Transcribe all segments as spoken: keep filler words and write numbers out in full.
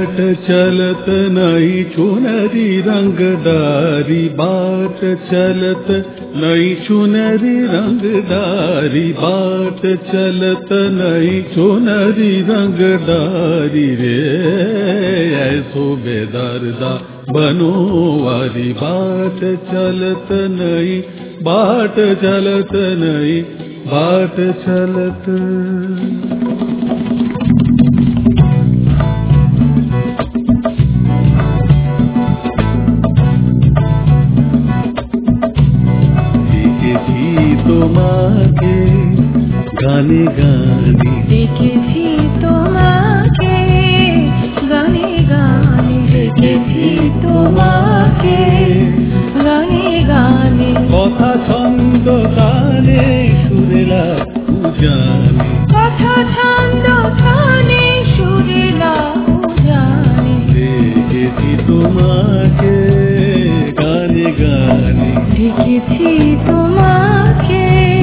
बाट चलत नहीं चुनरी रंगदारी, बाट चलत नहीं चुनरी रंगदारी, बाट चलत नहीं चुनरी रंगदारी रे ऐसो बेदर्दा बनो वारी। बाट चलत नहीं, बाट चलत नहीं, बाट चलत। তোমাকে গানে গানে দেখেছি, তোমাকে গানে গানে দেখেছি, তোমাকে গানে গানে কথা ছন্দ তানে সুরেলা জানে, কথা ছন্দ তানে সুরেলা জানে দেখেছি তোমাকে গানে গানে দেখেছি, তোমাকে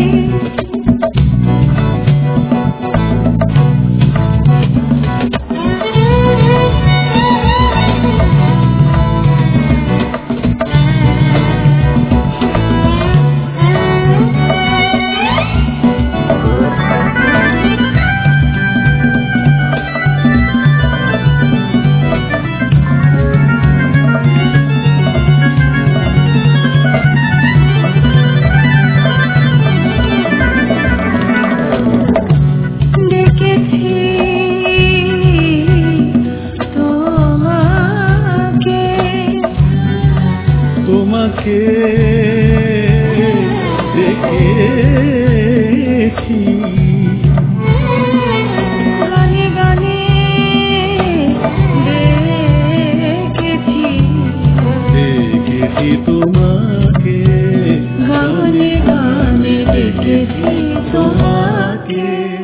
তোমাকে দেখেছি, গানে গানে দেখেছি, দেখেছি তোমাকে গানে গানে দেখেছি তোমাকে।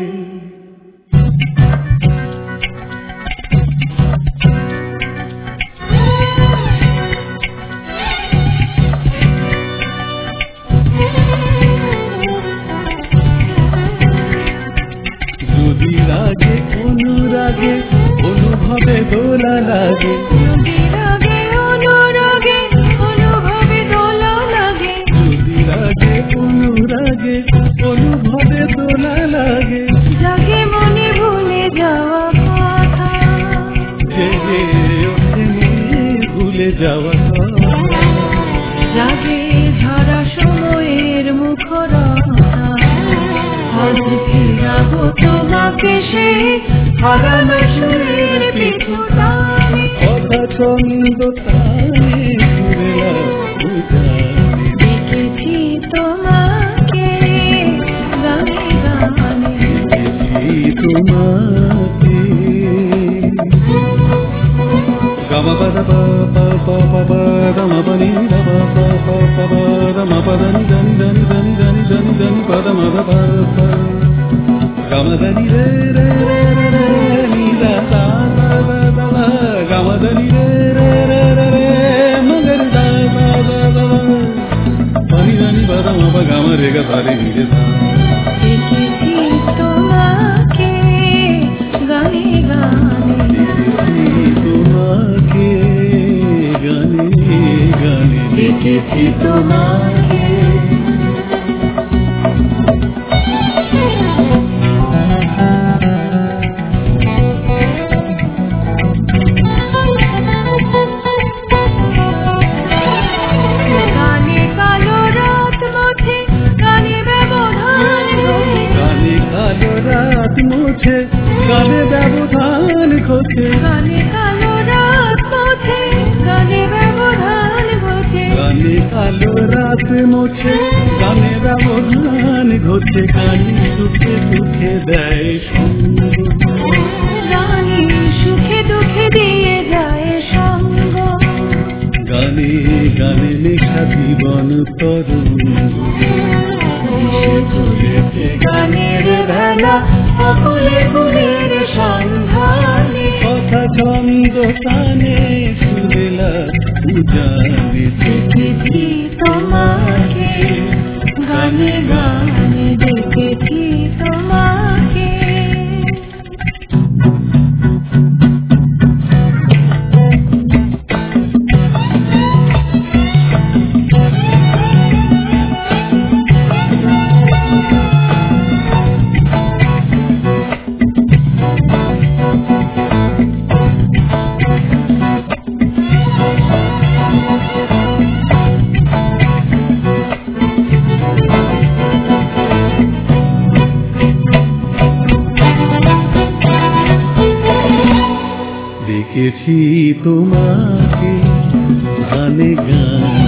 যদি রাগে অনুরাগে অনুভবে দোলা লাগে, যদি রাগে অনুরাগে অনুভবে দোলা লাগে, যদি রাগে অনুরাগে অনুভবে দোলা লাগে, জাগে মনে ভুলে যাওয়া কথা, জেগে ওঠেনি ভুলে যাওয়া কথা, জাগে ঝরা সময়ের মুখরতা, আজ ফিরাবো তোমাকে সেই হারানো সুরের পিছু টানে, কথা ছন্দ তানে সুরেলা জানে, দেখেছি তোমাকে গানে গানে দেখেছি তোমাকে। গম পদ প প প প প রম পনি রম প প প প রম পদনি దని దని దని దని దని దని పద మద ప ప గమ దని రే రే రే రే రే ని ద ద ద ద ద ద గమ దని రే రే రే రే రే మగ ద ద ద ద ద పని దని పద మ ప గమ రే గ స రే ని రే స। দেখেছি তোমাকে গানে গানে দেখেছি তোমাকে গানে গানে দেখেছি তোমাকে। গানে কালো রাত মোছে, গানে ব্যবধান ঘোচে, গানে কালো রাত মোছে, গানে ব্যবধান ঘোচে, গানে কালো রাত মোছে, গানে ব্যবধান ঘোচে, গানে কালো রাত মোছে, গানে ব্যবধান ঘোচে, গানে সুখে সুখে দেয় সঙ্গ, গানে সুখে দুঃখে দিয়ে যায় সঙ্গ, গানে গানে লেখা জীবন তরঙ্গ, এসে চলেছে গানের বেলা অকুলে ফুলের সন্ধানে, কথা ছন্দ তানে সুরেলা জানে, দেখেছি তোমাকে গানে গানে দেখেছি তোমাকে। পেয়েছি তোমাকে গানে গানে